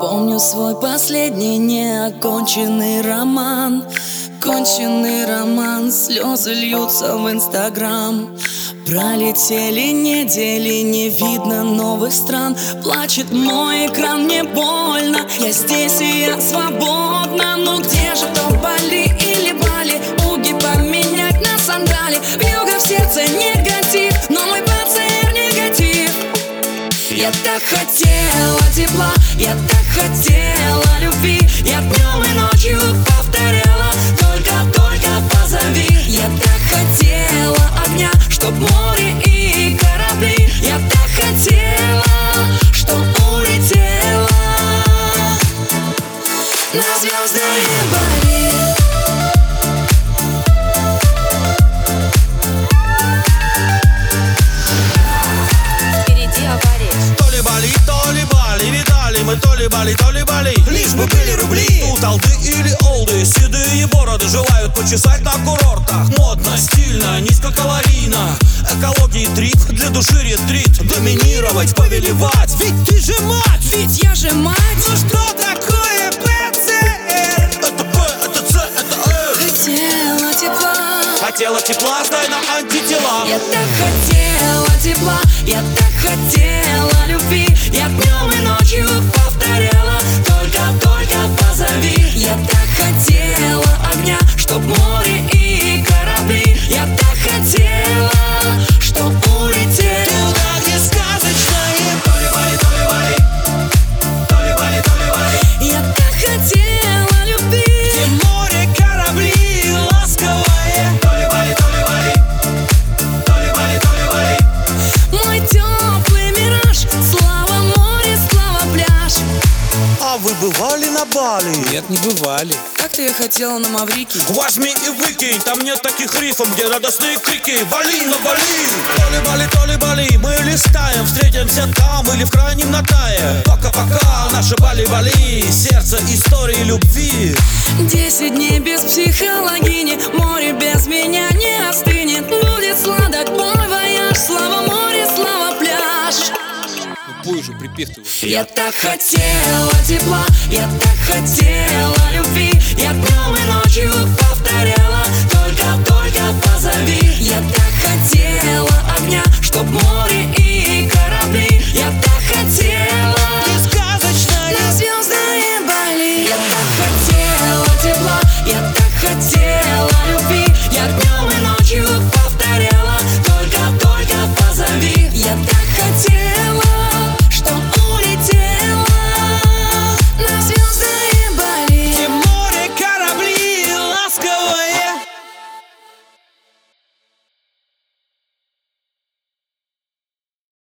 Помню свой последний неоконченный роман. Конченый роман, слезы льются в Инстаграм. Пролетели недели, не видно новых стран. Плачет мой экран, мне больно. Я здесь и я свободна. Но где же то Бали или Бали? Уги поменять на сандали. Вьюга в сердце негатив, но мой ПЦР негатив. Я так хотела тепла, я так хотела любви. Я днем и ночью повторяла: только позови. Я так хотела огня, чтоб море и корабли. Я так хотела, что улетела на звездное Бали. Мы то ли Бали, то ли Бали, лишь бы были рубли. Тут алды или олды, седые бороды желают почесать на курортах. Модно, стильно, низкокалорийно. Экологии трип, для души ретрит. Доминировать, повелевать, ведь ты же мать. Ведь я же мать. Ну что такое ПЦР? Это П, это Ц, это Р. Хотела тепла, хотела тепла, сдай на антитела. Я так хотела тепла, я так хотела любви. Я днем и ночью повторяла: только позови. Я так хотела огня, чтоб море и корабли. Я так хотела, чтоб улетели туда, где сказочное. То ли Бали, то ли Бали, то ли Бали, то ли Бали. Я так хотела любви, где море, корабли, ласковое. То ли Бали, то ли Бали, то ли Бали, то ли Бали. Мой теплый мираж, слава море, слава пляж. А вы бывали на Бали? Нет, не бывали. Как-то я хотела на Маврикий. Возьми и выкинь, там нет таких рифов, где радостные крики: Бали на Бали. То ли Бали, то ли Бали, мы листаем, встретимся там или в крайнем Натае. Пока-пока, наши Бали-Бали, сердце истории любви. 10 дней без психологини, море без меня не остынет. Будет сладок мой вояж, слава море, слава пляж. Ну пой же припев ты. Я так хотела тепла, я так хотела любви. Я днем и ночью повторяла: только позови. Я так хотела огня, чтоб море и корабли. Я так